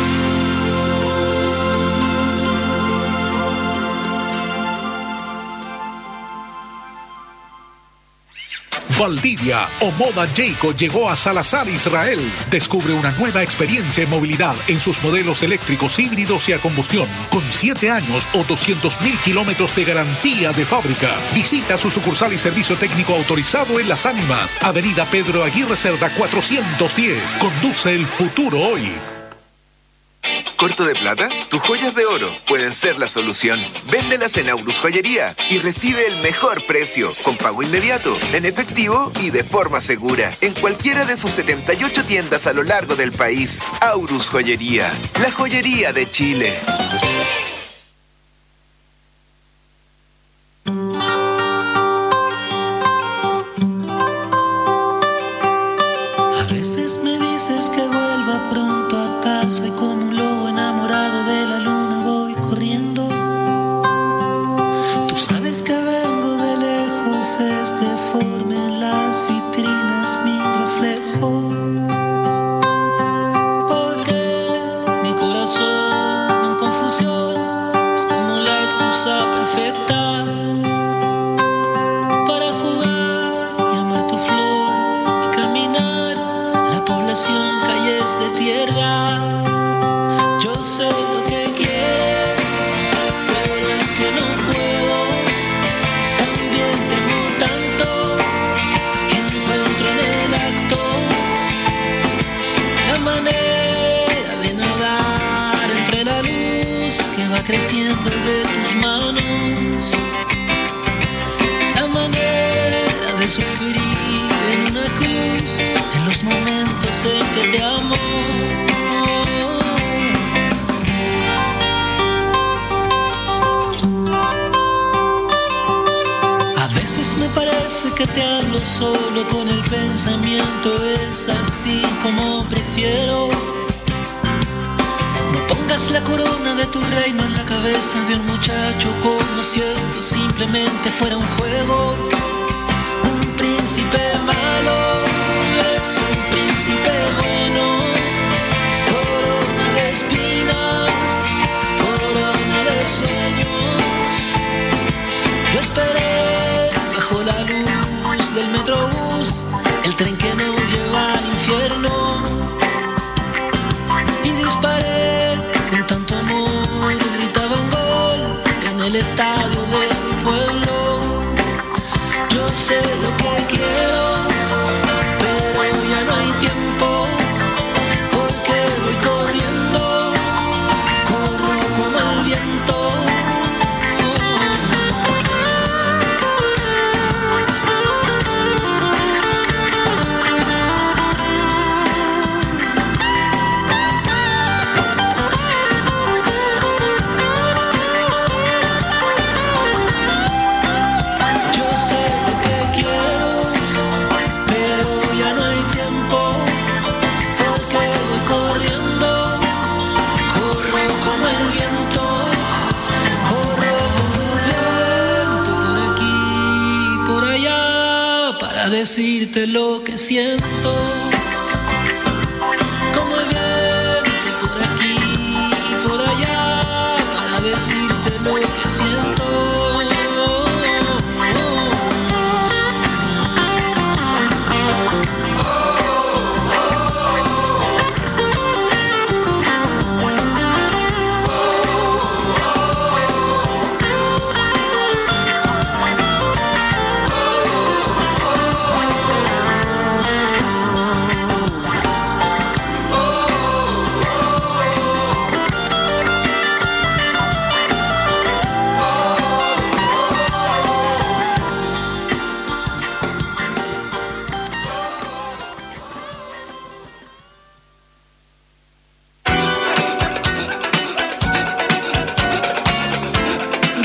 Valdivia o Moda Jayco llegó a Salazar, Israel. Descubre una nueva experiencia en movilidad en sus modelos eléctricos, híbridos y a combustión, con siete años o doscientos mil kilómetros de garantía de fábrica. Visita su sucursal y servicio técnico autorizado en Las Ánimas, Avenida Pedro Aguirre Cerda cuatrocientos diez. Conduce el futuro hoy. ¿Corto de plata? Tus joyas de oro pueden ser la solución. Véndelas en Aurus Joyería y recibe el mejor precio, con pago inmediato, en efectivo y de forma segura, en cualquiera de sus setenta y ocho tiendas a lo largo del país. Aurus Joyería, la joyería de Chile. A veces me dices que vuelva pronto a casa y como un lobo enamorado de la luna voy corriendo. Tú sabes que vengo de lejos, es deforme en las vitrinas mi reflejo. Porque mi corazón en confusión es como la excusa perfecta para jugar y amar tu flor y caminar la población, calles de tierra. Yo sé lo que quieres, pero es que no puedo. También temo tanto que encuentro en el acto la manera de nadar entre la luz que va creciendo de tus manos, la manera de sufrir en una cruz en los momentos en que te amo. A veces me parece que te hablo solo con el pensamiento, es así como prefiero. No pongas la corona de tu reino en la cabeza de un muchacho como si esto simplemente fuera un juego. Un príncipe malo es un príncipe bueno. Corona de espinas, corona de sueños. Yo esperé bajo la luz del metrobús, el tren que nos lleva al infierno, y disparé con tanto amor, gritaban gol en el estadio de mi pueblo. Yo sé lo que quiero, pero ya no hay tiempo, porque voy corriendo, corro como el viento. Decirte lo que siento, como el viento por aquí y por allá, para decirte lo que siento.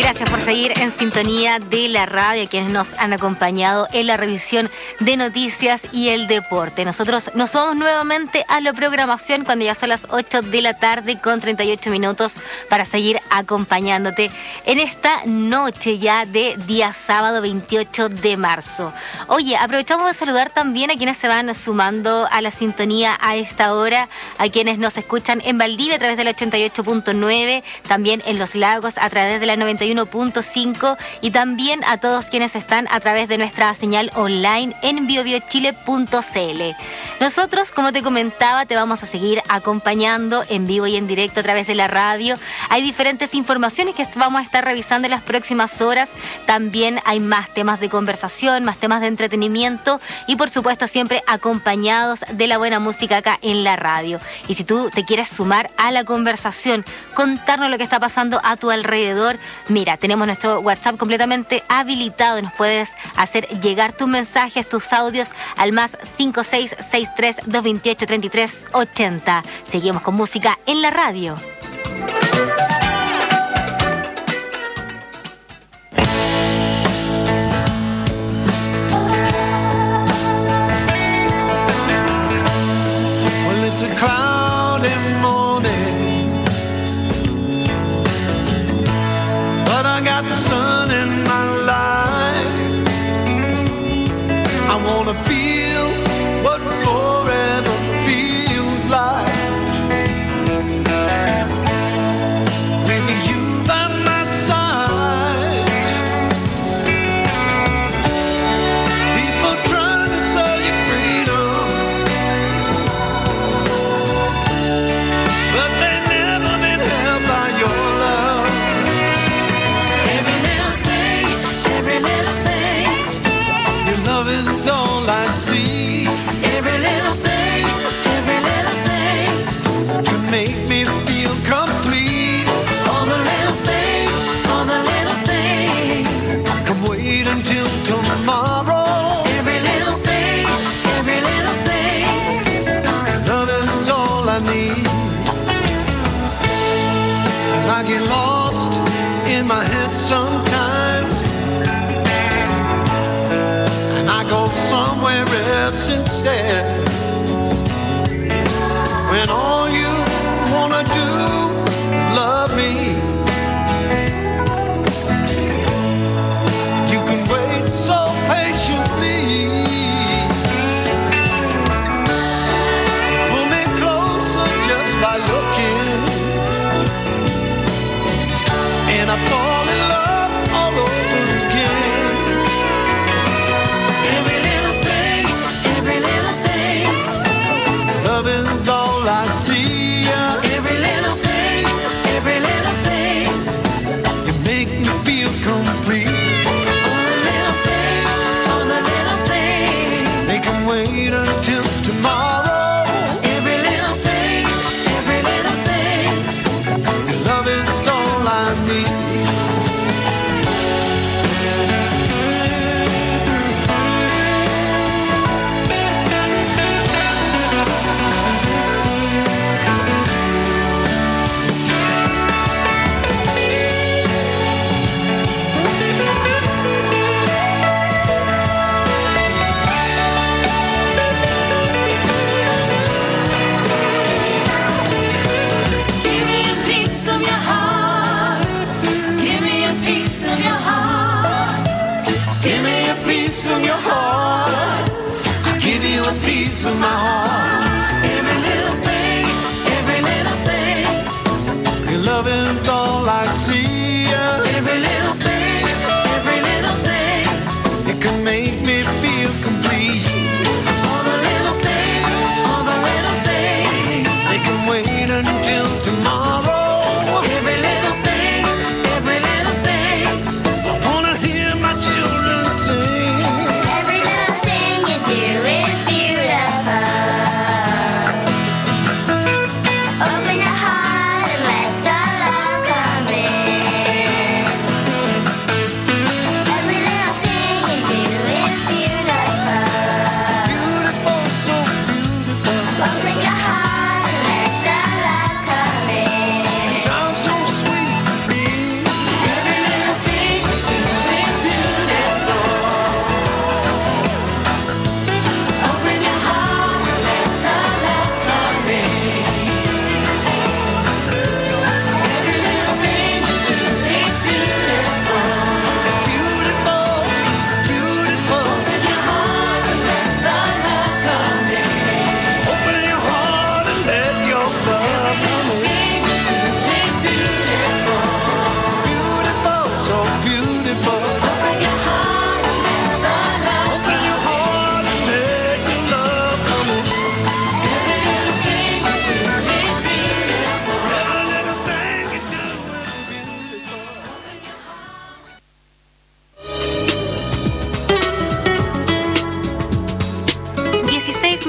Gracias por seguir en sintonía de la radio, quienes nos han acompañado en la revisión de noticias y el deporte. Nosotros nos vamos nuevamente a la programación cuando ya son las ocho de la tarde con treinta y ocho minutos para seguir acompañándote en esta noche ya de día sábado veintiocho de marzo. Oye, aprovechamos de saludar también a quienes se van sumando a la sintonía a esta hora, a quienes nos escuchan en Valdivia a través del ochenta y ocho punto nueve, también en Los Lagos a través de la noventa y uno punto cinco y también a todos quienes están a través de nuestra señal online en bio bio chile punto c l. Nosotros, como te comentaba, te vamos a seguir acompañando en vivo y en directo a través de la radio. Hay diferentes informaciones que vamos a estar revisando en las próximas horas. También hay más temas de conversación, más temas de entretenimiento y, por supuesto, siempre acompañados de la buena música acá en la radio. Y si tú te quieres sumar a la conversación, contarnos lo que está pasando a tu alrededor, mira, tenemos nuestro WhatsApp completamente habilitado y nos puedes hacer llegar tus mensajes, tus audios al más cinco seis seis tres, dos dos ocho, tres tres ocho cero. Seguimos con música en la radio. Well, it's a cloudy morning, but I got the sun in my life. I wanna feel what forever feels like. With you by my side, people trying to sell you freedom, but they never been held by your love. Every little thing, every little thing, your love is all I see. Every little thing, every little thing, you make me feel complete. All the little things, all the little things, come wait until tomorrow. Every little thing, every little thing, love is all I need. I get lost in my head sometimes, and I go somewhere else instead. When all you wanna do is love me, you can wait so patiently. Pull me closer just by looking, and I fall in love all over again. Every little thing, every little thing, love is all I see. Every little thing, every little thing, you make me feel complete. All the little things, all the little things, they can wait until tomorrow. Every little thing, every little thing, your love is all I need. Give me a piece of your heart. Give me a piece of your heart. Give me a piece of your heart. I'll give you a piece of my heart. Every little thing, every little thing, your love is all I see. Every little thing, every little thing, it can make me feel complete. All the little things, all the little things, they can wait until tomorrow. Every little thing, every little thing,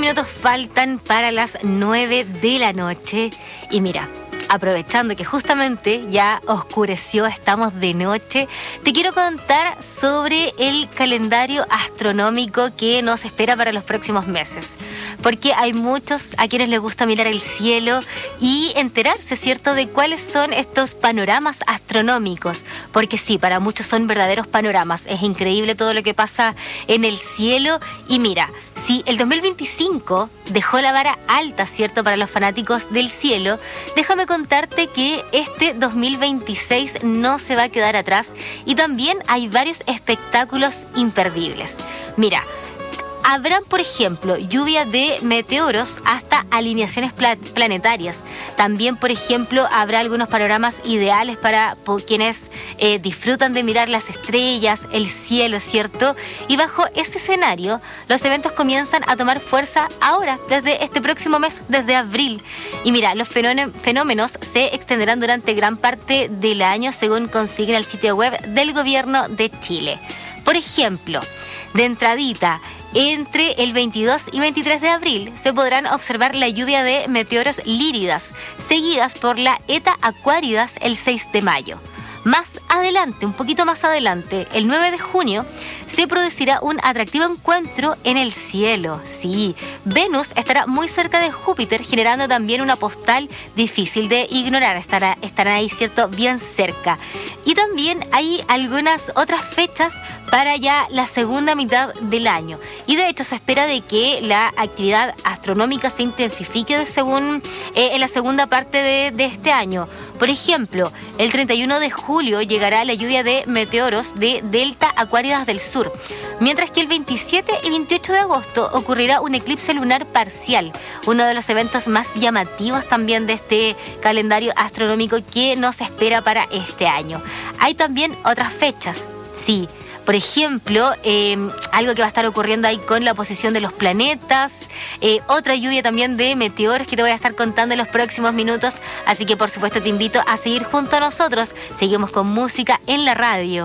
minutos faltan para las nueve de la noche. Y mira, aprovechando que justamente ya oscureció, estamos de noche, te quiero contar sobre el calendario astronómico que nos espera para los próximos meses. Porque hay muchos a quienes les gusta mirar el cielo y enterarse, ¿cierto?, de cuáles son estos panoramas astronómicos. Porque sí, para muchos son verdaderos panoramas. Es increíble todo lo que pasa en el cielo. Y mira, si el dos mil veinticinco dejó la vara alta, ¿cierto?, para los fanáticos del cielo, déjame contarte que este dos mil veintiséis no se va a quedar atrás y también hay varios espectáculos imperdibles. Mira, habrán, por ejemplo, lluvia de meteoros hasta alineaciones pla- planetarias. También, por ejemplo, habrá algunos panoramas ideales para po- quienes eh, disfrutan de mirar las estrellas, el cielo, ¿cierto? Y bajo ese escenario, los eventos comienzan a tomar fuerza ahora, desde este próximo mes, desde abril. Y mira, los fenómen- fenómenos se extenderán durante gran parte del año, según consigna el sitio web del Gobierno de Chile. Por ejemplo, de entradita, entre el veintidós y veintitrés de abril se podrán observar la lluvia de meteoros líridas, seguidas por la Eta Aquáridas el seis de mayo. Más adelante, un poquito más adelante, el nueve de junio, se producirá un atractivo encuentro en el cielo. Sí, Venus estará muy cerca de Júpiter, generando también una postal difícil de ignorar. Estará, estará ahí, ¿cierto?, bien cerca. Y también hay algunas otras fechas para ya la segunda mitad del año. Y de hecho se espera de que la actividad astronómica se intensifique de según, eh, en la segunda parte de, de este año. Por ejemplo, el treinta y uno de julio llegará la lluvia de meteoros de Delta Aquáridas del Sur, mientras que el veintisiete y veintiocho de agosto ocurrirá un eclipse lunar parcial, uno de los eventos más llamativos también de este calendario astronómico que nos espera para este año. Hay también otras fechas, sí. Por ejemplo, eh, algo que va a estar ocurriendo ahí con la posición de los planetas, eh, otra lluvia también de meteoros que te voy a estar contando en los próximos minutos, así que por supuesto te invito a seguir junto a nosotros. Seguimos con música en la radio.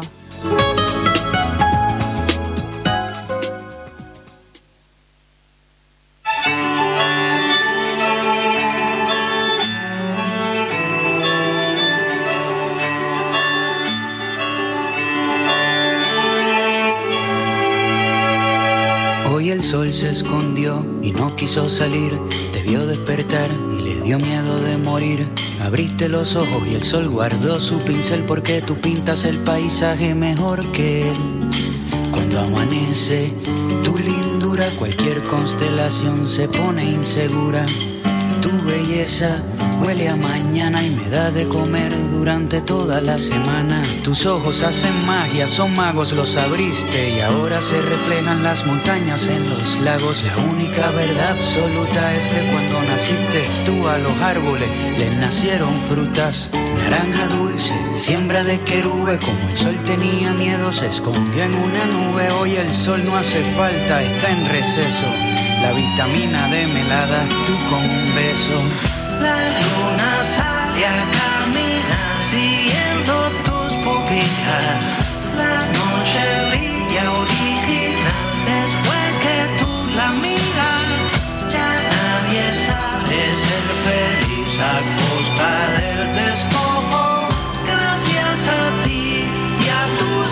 Hoy el sol se escondió y no quiso salir. Te vio despertar y le dio miedo de morir. Abriste los ojos y el sol guardó su pincel, porque tú pintas el paisaje mejor que él. Cuando amanece tu lindura, cualquier constelación se pone insegura. Tu belleza huele a mañana y me da de comer durante toda la semana. Tus ojos hacen magia, son magos, los abriste y ahora se reflejan las montañas en los lagos. La única verdad absoluta es que cuando naciste tú a los árboles les nacieron frutas. Naranja dulce, siembra de querube, como el sol tenía miedo se escondió en una nube. Hoy el sol no hace falta, está en receso. La vitamina D me la das tú con un beso. La luna sale a caminar siguiendo tus pupilas. La noche brilla original después que tú la miras. Ya nadie sabe ser feliz a costa del despojo. Gracias a ti y a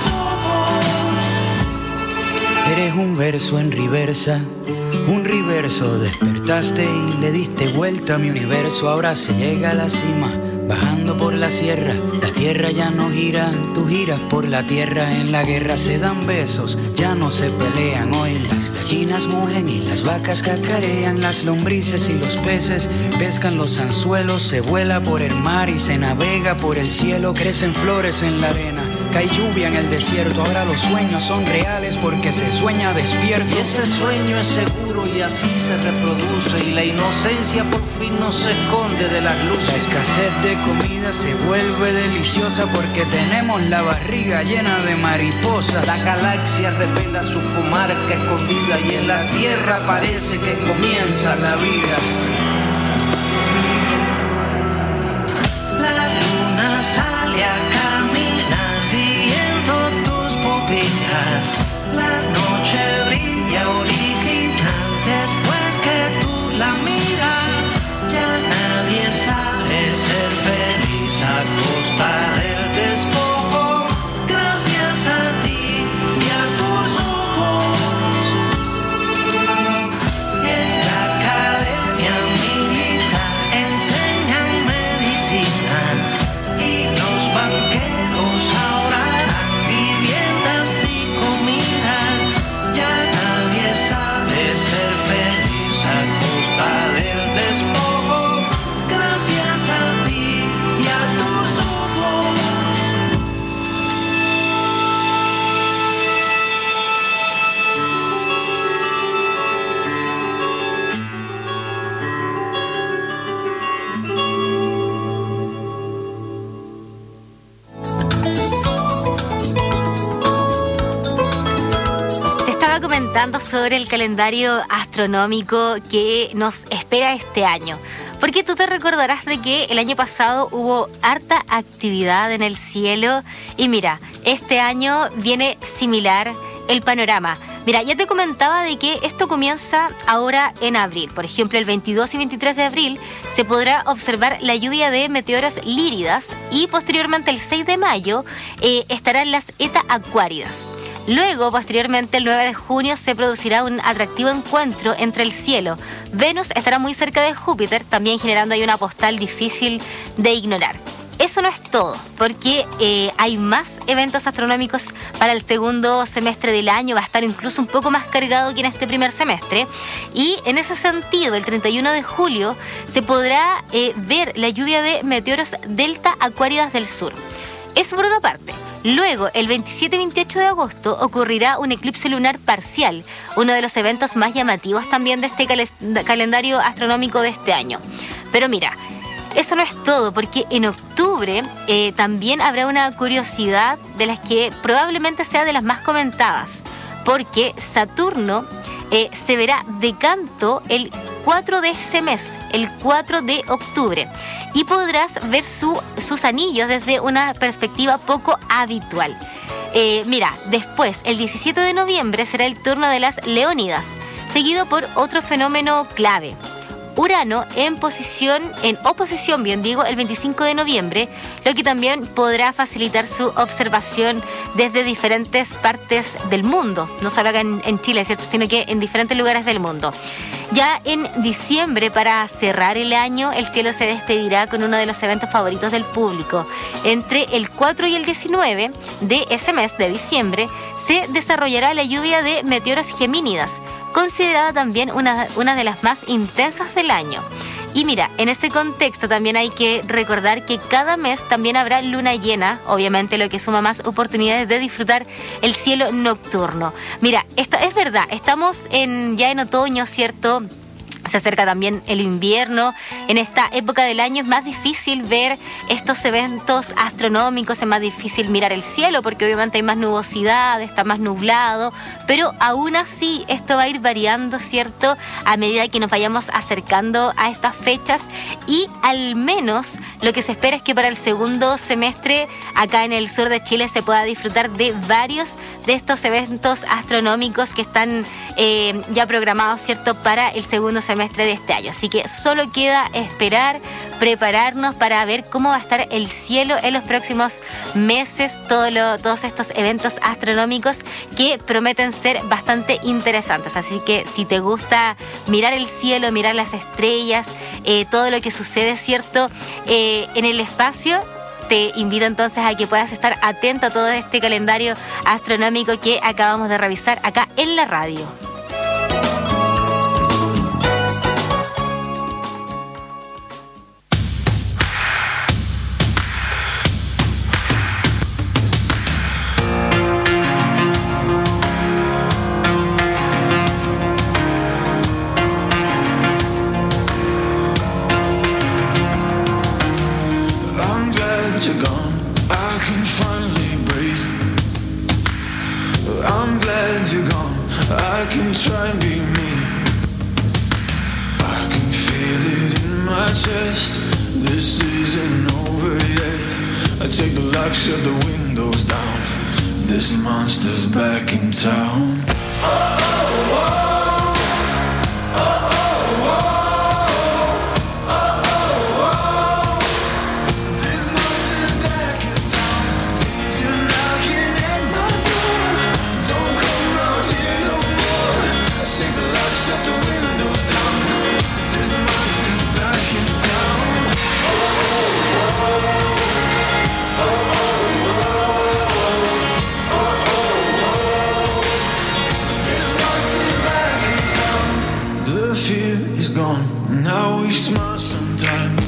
tus ojos. Eres un verso en reversa. Un reverso, despertaste y le diste vuelta a mi universo. Ahora se llega a la cima, bajando por la sierra. La tierra ya no gira, tú giras por la tierra. En la guerra se dan besos, ya no se pelean. Hoy las gallinas mugen y las vacas cacarean. Las lombrices y los peces pescan los anzuelos. Se vuela por el mar y se navega por el cielo. Crecen flores en la arena, cae lluvia en el desierto. Ahora los sueños son reales porque se sueña despierto. Y ese sueño es seguro y así se reproduce. Y la inocencia por fin no se esconde de las luces. La escasez de comida se vuelve deliciosa porque tenemos la barriga llena de mariposas. La galaxia revela su comarca escondida y en la tierra parece que comienza la vida. La luna sale a caminar siguiendo tus pupilas. La noche brilla original después que comentando sobre el calendario astronómico que nos espera este año. Porque tú te recordarás de que el año pasado hubo harta actividad en el cielo y mira, este año viene similar el panorama. Mira, ya te comentaba de que esto comienza ahora en abril. Por ejemplo, el veintidós y veintitrés de abril se podrá observar la lluvia de meteoros líridas y posteriormente el seis de mayo eh, estarán las Eta Aquáridas. Luego, posteriormente, el nueve de junio se producirá un atractivo encuentro entre el cielo. Venus estará muy cerca de Júpiter, también generando ahí una postal difícil de ignorar. Eso no es todo, porque eh, hay más eventos astronómicos para el segundo semestre del año, va a estar incluso un poco más cargado que en este primer semestre. Y en ese sentido, el treinta y uno de julio se podrá eh, ver la lluvia de meteoros Delta Aquáridas del Sur. Eso por una parte. Luego, el veintisiete y veintiocho de agosto ocurrirá un eclipse lunar parcial, uno de los eventos más llamativos también de este cal- calendario astronómico de este año. Pero mira, eso no es todo, porque en octubre eh, también habrá una curiosidad de las que probablemente sea de las más comentadas, porque Saturno eh, se verá de canto el cuatro de ese mes, el cuatro de octubre, y podrás ver su, sus anillos desde una perspectiva poco habitual. Eh, mira, después, el diecisiete de noviembre será el turno de las Leónidas, seguido por otro fenómeno clave. Urano en posición, en oposición, bien digo, el veinticinco de noviembre, lo que también podrá facilitar su observación desde diferentes partes del mundo, no solo acá en, en Chile, ¿cierto?, sino que en diferentes lugares del mundo. Ya en diciembre, para cerrar el año, el cielo se despedirá con uno de los eventos favoritos del público. Entre el cuatro y el diecinueve de ese mes de diciembre se desarrollará la lluvia de meteoros gemínidas, considerada también una, una de las más intensas del año. Y mira, en ese contexto también hay que recordar que cada mes también habrá luna llena, obviamente lo que suma más oportunidades de disfrutar el cielo nocturno. Mira, esto es verdad, estamos en, ya en otoño, ¿cierto? Se acerca también el invierno. En esta época del año es más difícil ver estos eventos astronómicos, es más difícil mirar el cielo porque obviamente hay más nubosidad, está más nublado, pero aún así esto va a ir variando, ¿cierto?, a medida que nos vayamos acercando a estas fechas, y al menos lo que se espera es que para el segundo semestre acá en el sur de Chile se pueda disfrutar de varios de estos eventos astronómicos que están eh, ya programados, ¿cierto?, para el segundo semestre semestre de este año. Así que solo queda esperar, prepararnos para ver cómo va a estar el cielo en los próximos meses, todo lo, todos estos eventos astronómicos que prometen ser bastante interesantes. Así que si te gusta mirar el cielo, mirar las estrellas, eh, todo lo que sucede, ¿cierto?, eh, en el espacio, te invito entonces a que puedas estar atento a todo este calendario astronómico que acabamos de revisar acá en la radio. Shut the windows down. This monster's back in town. Oh, oh, oh. Now we smile sometimes,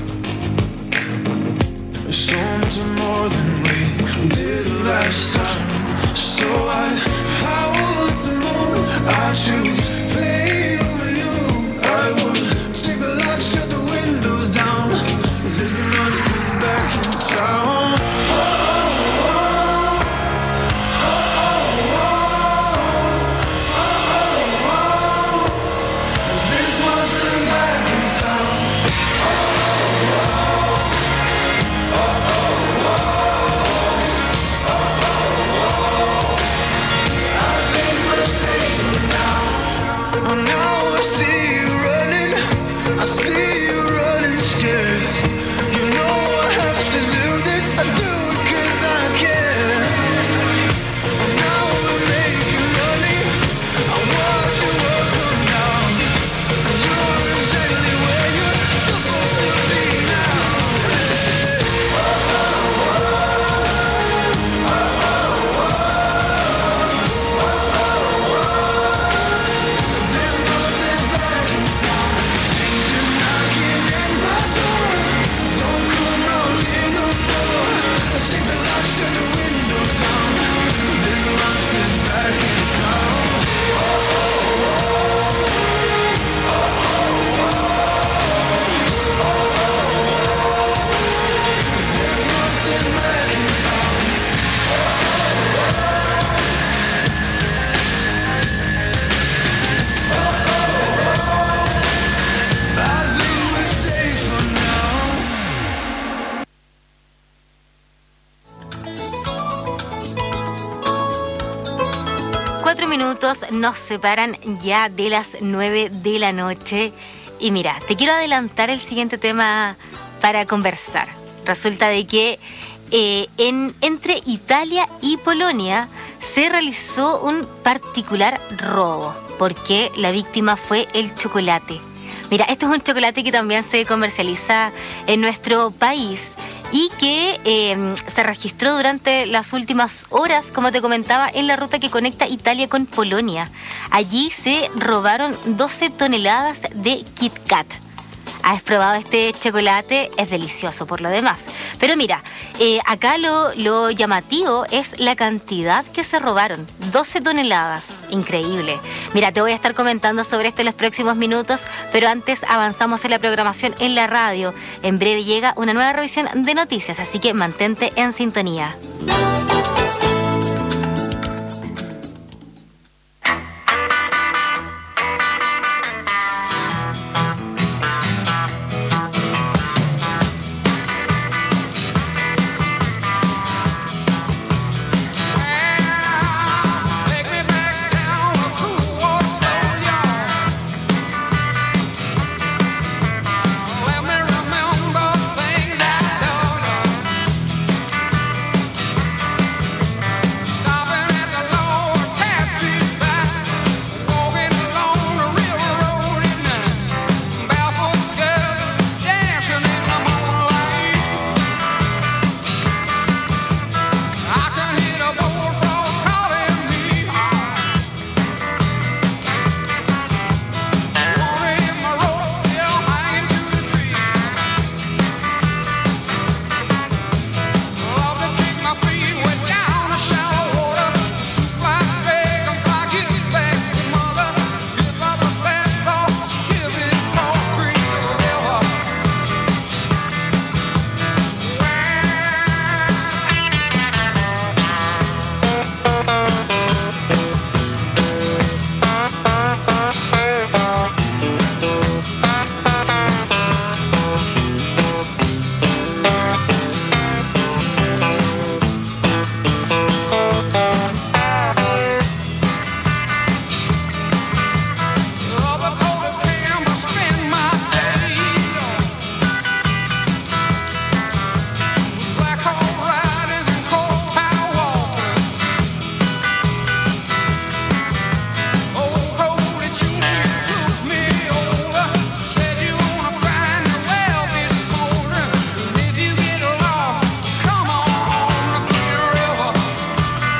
so much more than we did last time. So I howl at the moon, I choose pain over you. I would take the lock, shut the windows down. This monster's back in town. Oh, oh, oh, oh, oh, oh, oh. Cuatro minutos nos separan ya de las nueve de la noche. Y mira, te quiero adelantar el siguiente tema para conversar. Resulta de que eh, en, entre Italia y Polonia se realizó un particular robo, porque la víctima fue el chocolate. Mira, esto es un chocolate que también se comercializa en nuestro país y que eh, se registró durante las últimas horas, como te comentaba, en la ruta que conecta Italia con Polonia. Allí se robaron doce toneladas de Kit Kat. ¿Has probado este chocolate? Es delicioso por lo demás. Pero mira, eh, acá lo, lo llamativo es la cantidad que se robaron. doce toneladas. Increíble. Mira, te voy a estar comentando sobre esto en los próximos minutos, pero antes avanzamos en la programación en la radio. En breve llega una nueva revisión de noticias, así que mantente en sintonía.